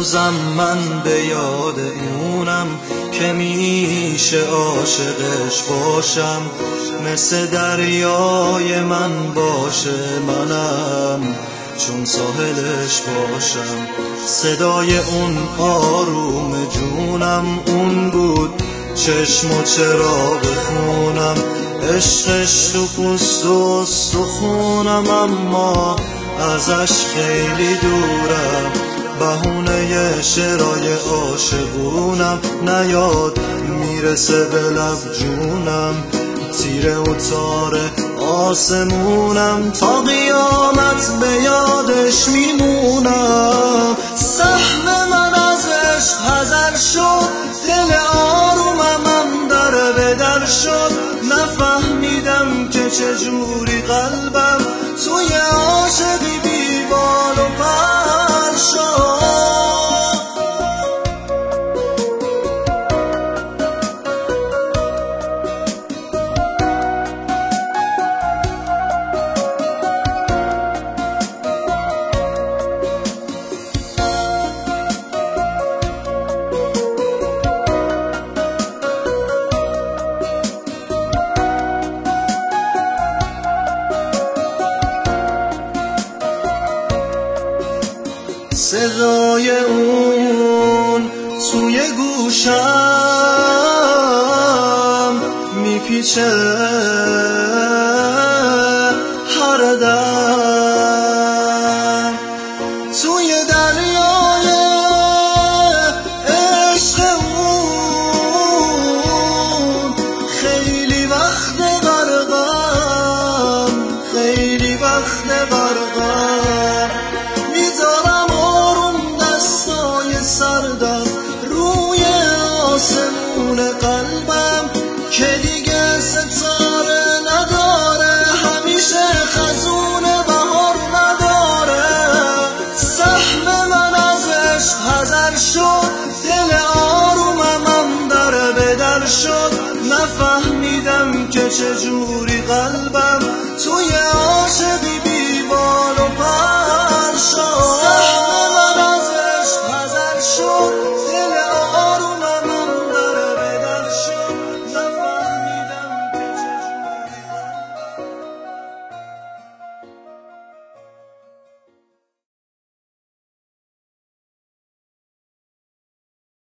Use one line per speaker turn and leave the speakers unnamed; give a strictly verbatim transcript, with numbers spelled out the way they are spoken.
هنوزم من به یاد اونم که میشه عاشقش باشم، مثل دریای من باشه منم چون ساحلش باشم. صدای اون آروم جونم اون بود، چشم و چراغ خونم، عشقش تو پوست و استخونم، اما ازش خیلی دورم. بهونه شعرهای عاشقونم نیاد میرسه به لب جونم، تیره و تاره آسمونم تا قیامت به یادش میمونم. سهم من از عشق حذر شد، دل آرومم در به در شد، نفهمیدم که چجوری قلبم توی عاشقی بی بال و پر شد. صدای اون توی گوشم میپیچه هر دم، توی دریای عشق اون خیلی وقت غرقم، خیلی وقت غرقم. میذارم سردم روی آسمون قلبم که دیگه ستاره نداره، همیشه خزون بهار نداره. سهم من از عشق حذر شد، دل آرومم در به در شد، نفهمیدم که چجوری قلبم توی عاشقی بی بال و پر شد. سهم من از عشق حذر شد،